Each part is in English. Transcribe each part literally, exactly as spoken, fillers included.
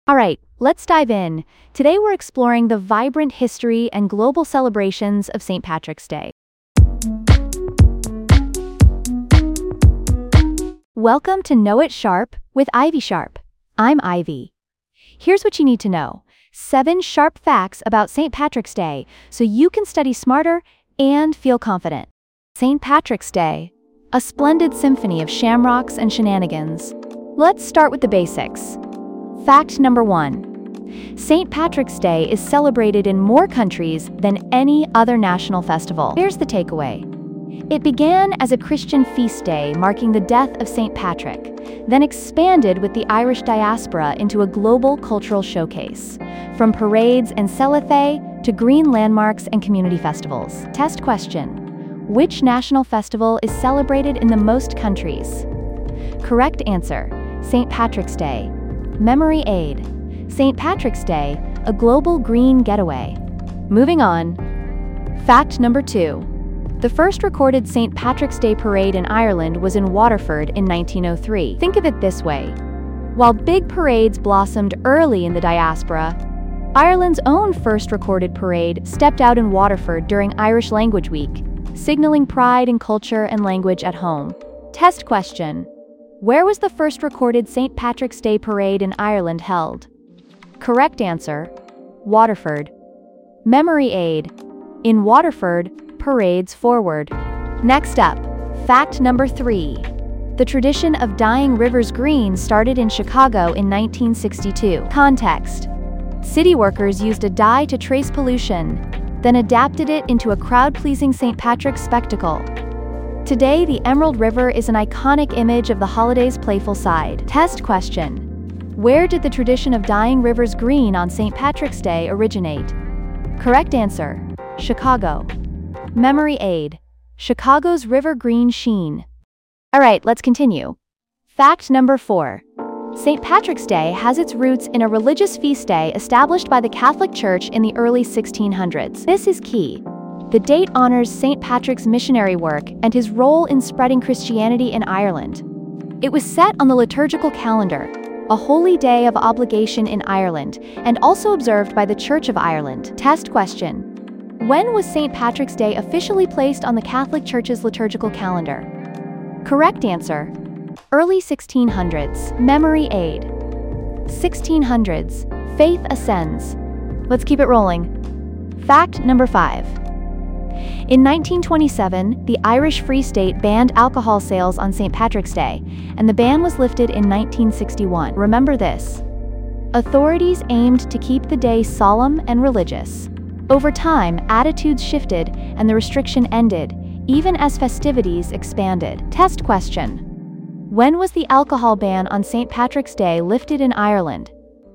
All right, let's dive in. Today we're exploring the vibrant history and global celebrations of Saint Patrick's Day. Welcome to Know It Sharp with Ivy Sharp. I'm Ivy. Here's what you need to know. Seven sharp facts about Saint Patrick's Day so you can study smarter and feel confident. Saint Patrick's Day, a splendid symphony of shamrocks and shenanigans. Let's start with the basics. Fact number one. Saint Patrick's Day is celebrated in more countries than any other national festival. Here's the takeaway. It began as a Christian feast day marking the death of Saint Patrick, then expanded with the Irish diaspora into a global cultural showcase, from parades and celathe to green landmarks and community festivals. Test question. Which national festival is celebrated in the most countries? Correct answer, Saint Patrick's Day. Memory aid. Saint Patrick's Day, a global green getaway. Moving on. Fact number two. The first recorded Saint Patrick's Day parade in Ireland was in Waterford in nineteen oh three. Think of it this way. While big parades blossomed early in the diaspora, Ireland's own first recorded parade stepped out in Waterford during Irish Language Week, signaling pride in culture and language at home. Test question. Where was the first recorded Saint Patrick's Day parade in Ireland held? Correct answer, Waterford. Memory aid. In Waterford, parades forward. Next up, fact number three. The tradition of dyeing rivers green started in Chicago in nineteen sixty-two. Context. City workers used a dye to trace pollution, then adapted it into a crowd-pleasing Saint Patrick's spectacle. Today, the Emerald River is an iconic image of the holiday's playful side. Test question. Where did the tradition of dyeing rivers green on Saint Patrick's Day originate? Correct answer, Chicago. Memory aid. Chicago's river green sheen. All right, let's continue. Fact number four. Saint Patrick's Day has its roots in a religious feast day established by the Catholic Church in the early sixteen hundreds. This is key. The date honors Saint Patrick's missionary work and his role in spreading Christianity in Ireland. It was set on the liturgical calendar, a holy day of obligation in Ireland, and also observed by the Church of Ireland. Test question. When was Saint Patrick's Day officially placed on the Catholic Church's liturgical calendar? Correct answer, early sixteen hundreds. Memory aid. sixteen hundreds. Faith ascends. Let's keep it rolling. Fact number five. In nineteen twenty-seven, the Irish Free State banned alcohol sales on Saint Patrick's Day, and the ban was lifted in nineteen sixty-one. Remember this. Authorities aimed to keep the day solemn and religious. Over time, attitudes shifted and the restriction ended, even as festivities expanded. Test question. When was the alcohol ban on Saint Patrick's Day lifted in Ireland?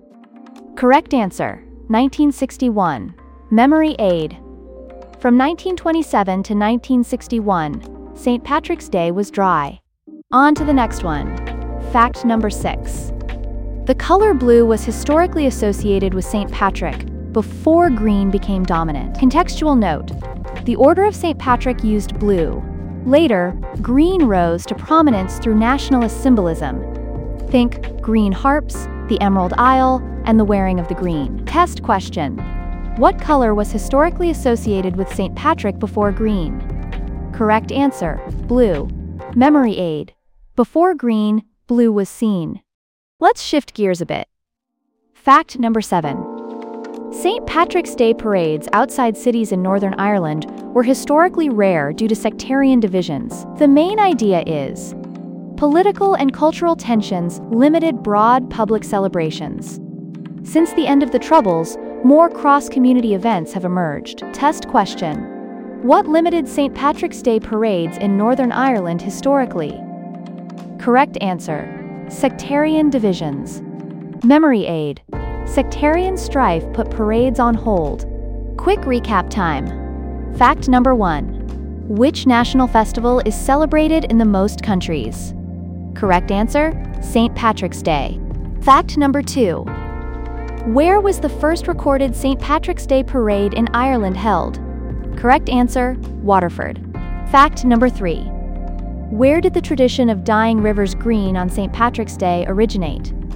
Correct answer, nineteen sixty-one. Memory aid. From nineteen twenty-seven to nineteen sixty-one, Saint Patrick's Day was dry. On to the next one. Fact number six. The color blue was historically associated with Saint Patrick before green became dominant. Contextual note. The Order of Saint Patrick used blue. Later, green rose to prominence through nationalist symbolism. Think green harps, the Emerald Isle, and the wearing of the green. Test question. What color was historically associated with Saint Patrick before green? Correct answer, blue. Memory aid. Before green, blue was seen. Let's shift gears a bit. Fact number seven. Saint Patrick's Day parades outside cities in Northern Ireland were historically rare due to sectarian divisions. The main idea is, political and cultural tensions limited broad public celebrations. Since the end of the Troubles, more cross-community events have emerged. Test question. What limited Saint Patrick's Day parades in Northern Ireland historically? Correct answer, sectarian divisions. Memory aid. Sectarian strife put parades on hold. Quick recap time. Fact number one. Which national festival is celebrated in the most countries? Correct answer, Saint Patrick's Day. Fact number two. Where was the first recorded Saint Patrick's Day parade in Ireland held? Correct answer, Waterford. Fact number three. Where did the tradition of dyeing rivers green on Saint Patrick's Day originate?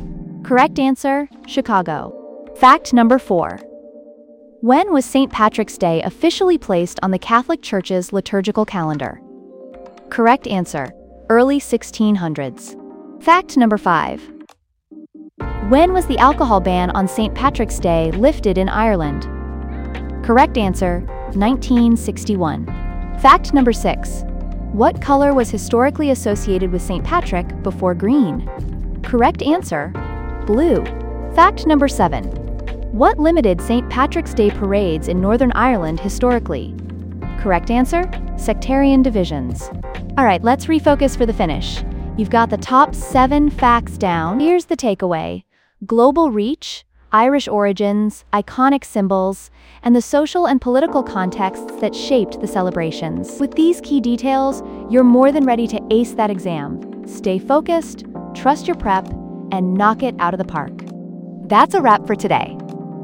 Correct answer, Chicago. Fact number four. When was Saint Patrick's Day officially placed on the Catholic Church's liturgical calendar? Correct answer, early sixteen hundreds. Fact number five. When was the alcohol ban on Saint Patrick's Day lifted in Ireland? Correct answer, nineteen sixty-one. Fact number six. What color was historically associated with Saint Patrick before green? Correct answer, blue. Fact number seven. What limited Saint Patrick's Day parades in Northern Ireland historically? Correct answer, sectarian divisions. All right, let's refocus for the finish. You've got the top seven facts down. Here's the takeaway. Global reach, Irish origins, iconic symbols, and the social and political contexts that shaped the celebrations. With these key details, you're more than ready to ace that exam. Stay focused, trust your prep, and knock it out of the park. That's a wrap for today.